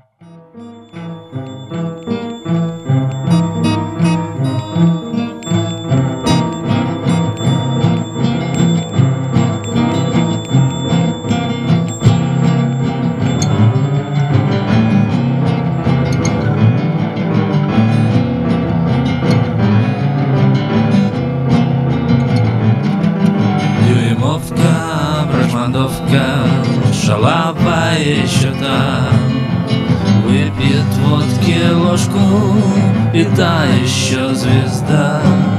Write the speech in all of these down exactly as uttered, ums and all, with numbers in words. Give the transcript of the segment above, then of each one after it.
Шалава еще там выпьет водки ложку, и та еще звезда.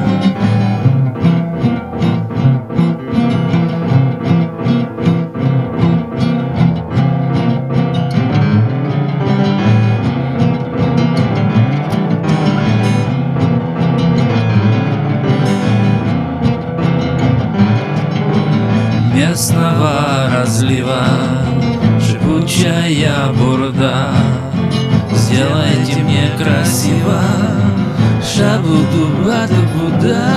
Местного разлива шипучая бурда, сделайте мне красиво шабуду-баду-буда.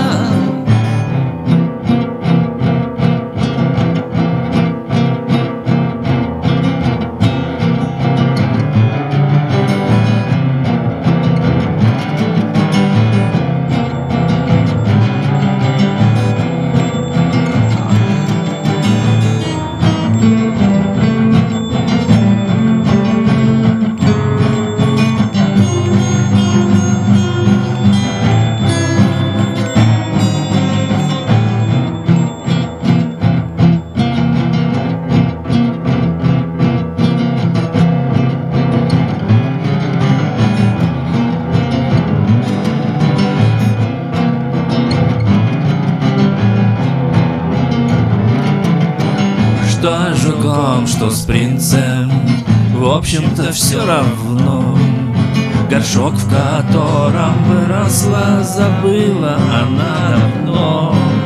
Что жуком, что с принцем, в общем-то все равно. Горшок, в котором выросла, забыла она давно.